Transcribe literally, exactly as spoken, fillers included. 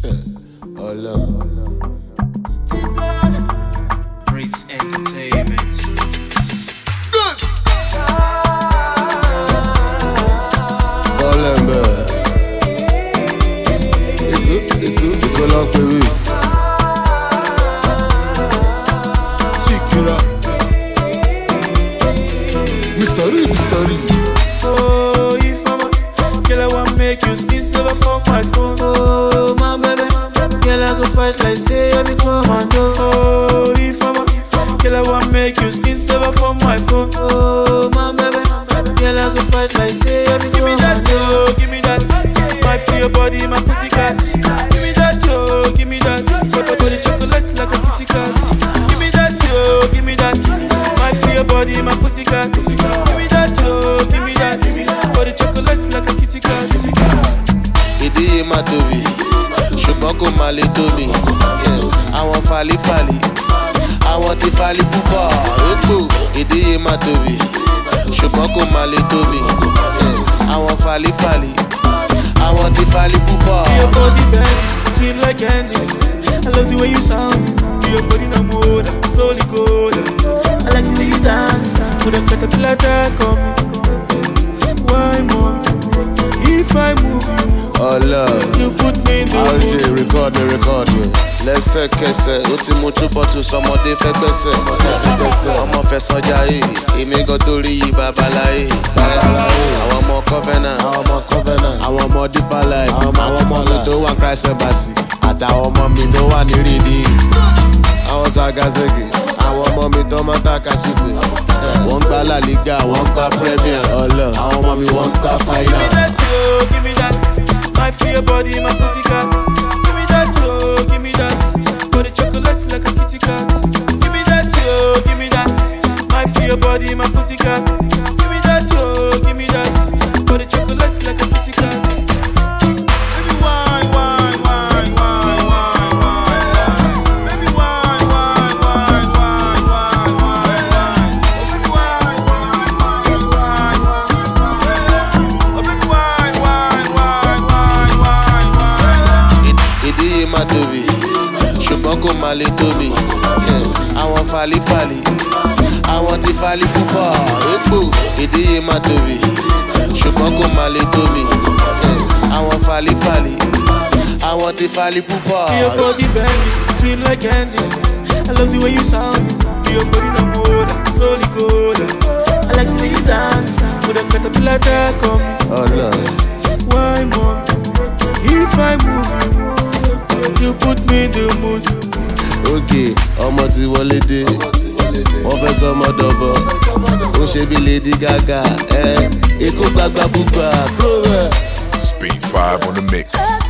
Brits Entertainment. Yes. Olembe. Eko, eko, eko long pewi. Sikira. Mystery, mystery. Oh, if I'm a girl, I want make you spin silver for my phone. Oh, my baby, girl, I go fight like say I be commando. Oh, if I'm a girl, I want make you spin silver for my phone. Oh, my baby, girl, I go fight like say I be commando. Give me that, oh, give me that. My feel body, my pussy cat. Give me that, oh, give me that. Got a body chocolate like a kitty cat. Give me that, oh, give me that. My feel body, my pussy cat. Give me that, oh, give me that. Body chocolate like a kitty cat. Ìdíyẹ máa tóbi, ṣùgbọ́n kò máa lè tó mi. Àwọn falifali, àwọn ti fali púpọ̀. Èpò ìdíyẹ máa tóbi, ṣùgbọ́n kò máa lè tó mi. Àwọn falifali, àwọn ti fali púpọ̀. Your body bend, sweet like candy. I love the way you sound. Your body no more, slowly go down. I like the way you dance. Put a caterpillar attack on me. Why, mom? If I move you, Ọlọ, you put me in the àwọn mood. ṣe record me, record me. Lẹ́sẹ̀kẹsẹ̀, ó ti mú túbọ̀ tún sọmọdé fẹ́ gbẹ́sẹ̀. Ọmọ fẹ́ sọjà yìí, èmi gan torí yìí babaláyé. Àwọn ọmọ covenant, àwọn ọmọ deeper life, àwọn ọmọ mi tó wà Christ Embassy, àtàwọn ọmọ mi tó wà ní Redeem. Àwọn Zagazegi, àwọn ọmọ mi tó máa ń tàkà sífè. Wọ́n ń gba La Liga, wọ́n ń gba Premier. Ọlọ, àwọn ọmọ mi wọ́n ń gba Give me final. that, oh, give me that. My feel body, my pussy cat. Give me that, oh, give me that. Body chocolate like a kitty cat. Give me that, oh, give me that. My feel body, my pussy cat. Give me that, oh, give me that. Body chocolate like a kitty cat. Baby, wine, wine, wine, wine, wine, wine. Baby, wine, wine, wine, wine, wine, wine. Oh, baby, wine, wine, wine, wine, wine. Oh, baby, wine, wine, wine, wine, wine, wine. Ìdíyẹ máa tóbi, ṣùgbọ́n kò máa lè tó mi. Àwọn falifali, àwọn ti fali púpọ̀. Èpò ìdíyẹ máa tóbi, ṣùgbọ́n kò máa lè tó mi. Àwọn falifali, àwọn ti fali púpọ̀. Your body bend, sweet like candy. I love the way you sound. Your body no more, slowly go down. I like the way you dance. Put a caterpillar attack on me. Ọlọ, Why, mom? If I move you, you put me in the mood. òkè ọmọ ti wọlé dé, wọ́n fẹ́ sọmọ dọ̀bọ̀. Ó ṣe bí Lady Gaga, ẹ̀ ikú gbàgbà búgbà. Speed five on the mix.